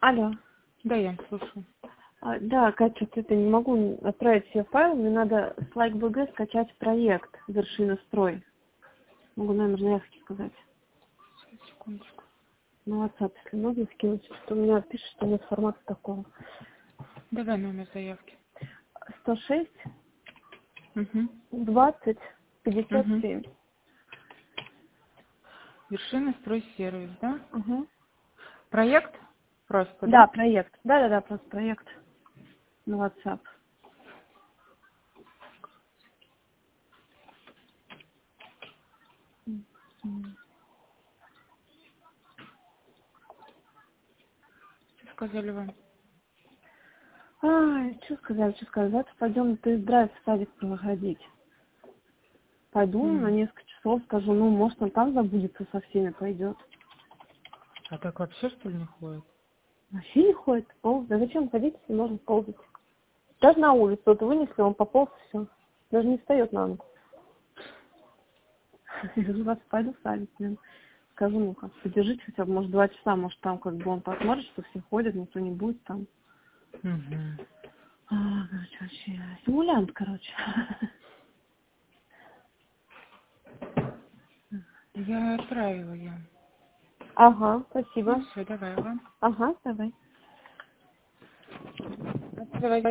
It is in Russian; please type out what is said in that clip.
Алло. Да, я слушаю. Да, Катя, это не могу отправить все файлы, мне надо с LikeBG скачать проект «Вершина строй». Могу номер заявки сказать. Сейчас, секундочку. На WhatsApp, если можно скинуть, что у меня пишет, что нет формата такого. Давай номер заявки. 106 Угу. 20 Угу. 57. Вершина стройсервис, да? Угу. Проект просто, Да, да? проект. Да, просто проект на WhatsApp. Что сказали вам? Ай, что сказать. Завтра пойдем на тест-драйв в садик проходить. Пойду на несколько часов, скажу, может, он там забудется, со всеми пойдет. А так вообще, что ли, не ходит? Вообще не ходит, ползает. Да зачем ходить, если можно ползать? Даже на улицу, вот вынесли, он пополз, все. Даже не встает на ногу. Я говорю, вас пойду в садик, блин. Скажу, как подержите хотя бы, может, 2 часа, может, там как бы он посмотрит, что все ходят, никто не будет там. Угу. Короче, вообще, симулянт, короче. Я отправила я. Ага, Ну спасибо. все, давай, ага. Ага, давай. Давай.